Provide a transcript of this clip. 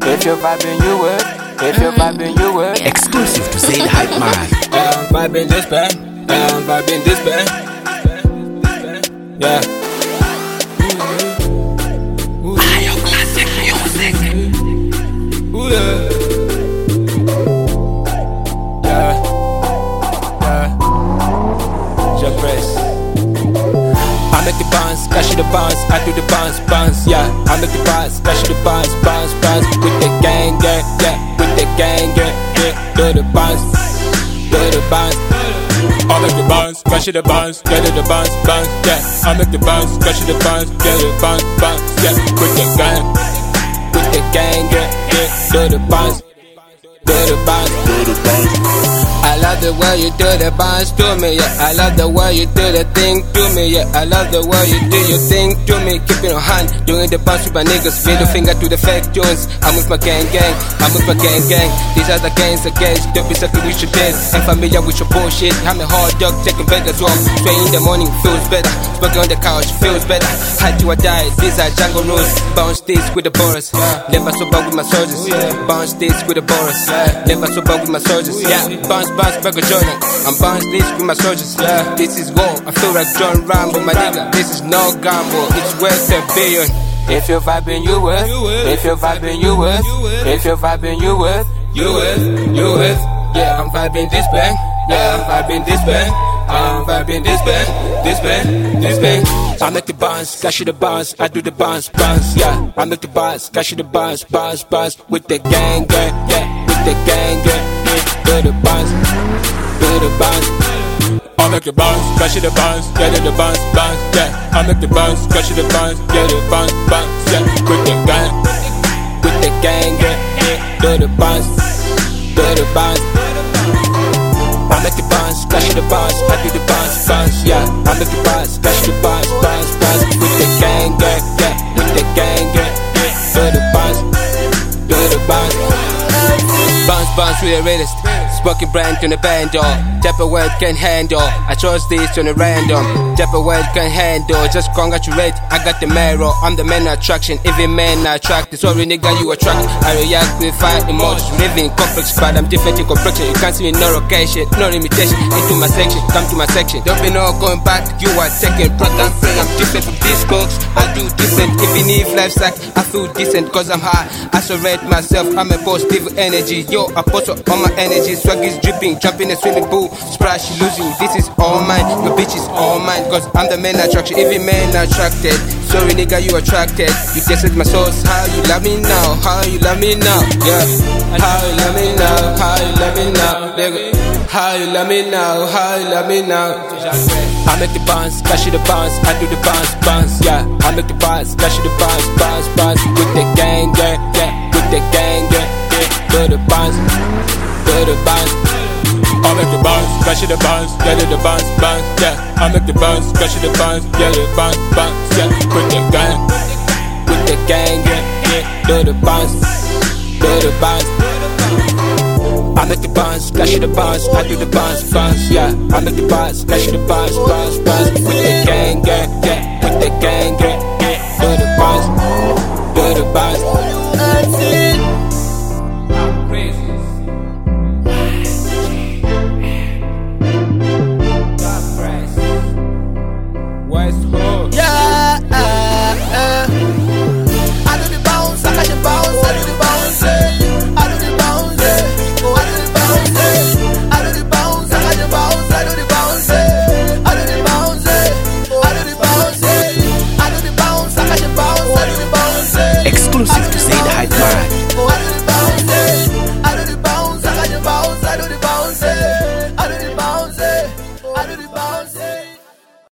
If you're vibing, you would. If you're vibing, you would. Exclusive to Zaid Hype Man. I'm vibing this band. I'm vibing this band. Yeah. Ayo classic music. Ooh, yeah. I make the bounce, cash the bounce, I do the bounce, bounce, yeah. I make the bounce, cash the bounce, bounce, bounce. With the gang, yeah, with the gang, yeah. Do the bounce, do the bounce. I make the bounce, cash the bounce, get the bounce, bounce, yeah. I make the bounce, cash the bounce, get the bounce, bounce, yeah. With the gang, yeah. Do the bounce, do the bounce, do the bounce. I love the way you do the bounce to me, yeah. I love the way you do the thing to me, yeah. I love the way you do your thing to me. Keeping your hand, doing the bounce with my niggas. Middle finger to the fake tunes. I'm with my gang, I'm with my gang. These are the gangs against. Don't be sucking with your dance. Ain't familiar with your bullshit. I'm a hard dog, taking better walk. Straight in the morning, feels better. Smoking on the couch, feels better. Hide to a die, these are jungle rules. Bounce this with the borders. Never sober with my soldiers. Bounce this with the borders. Never sober with my soldiers. Yeah, bounce, back a Jordan. I'm bounce this with my soldiers. This is war. I feel like John Rambo, my nigga. This is no gamble. It's worth a billion. If you're vibing, you with. If you're vibing, you with. If you're vibing, you with. You with. Yeah, I'm vibing this bang. Yeah, I'm vibing this bang. I'm vibing this bang. I make the bounce, cash the bounce. I do the bounce, yeah. I make the bounce, cash the bounce, with the gang, yeah. With the gang, yeah. Do the bounce, do the bounce. I make the bounce, cash the bounce, get the bounce, yeah. I make the bounce, cash the bounce, get the bounce, yeah. With the gang, yeah. Do the bounce, do the bounce. I make the bounce, cash the bounce, I do the bounce, yeah. I make the bounce, cash the bounce, with the gang, yeah. With the gang, yeah. Do the bounce, do the bounce. Bounce with the realest. Smoking brand on the band, Dapper world can handle. I trust this on the random. Dapper world can handle. Just congratulate, I got the marrow. I'm the man attraction. Every man I attract. Sorry nigga you attract. I react with fire emotions. Living complex, but I'm different in complexion. You can't see me no location, no limitation. Into my section, come to my section. Don't be no going back. You are taking program. I'm different from these folks. I do different. Even if life sucks, I feel decent cause I'm high. I surrender myself. I'm a positive energy. Yo, I post all my energy. Swag is dripping, jump in a swimming pool. Splash, losing, this is all mine. Your bitch is all mine, cause I'm the man attraction. Every man attracted. Sorry nigga, you attracted. You tested my source. How you love me now? How you love me now? Yeah. How you love me now? How you love me now? Nigga. How you love me now? How you love me now? I make the bounce, cash the bounce. I do the bounce, yeah. I make the bounce, cash the bounce, with the gang, yeah. With the gang, yeah. Do the bounce, do the bounce. I make the bounce, cash the bounce, get the bounce, yeah. I make the bounce, cash the bounce, get the bounce, yeah. With the gang, yeah. Do the bounce, do the bounce. I make the bounce, cash the bounce, I do the bounce, yeah. I make the bounce, cash the bounce, with the gang, yeah. With the gang, yeah. Do the bounce, do the bounce.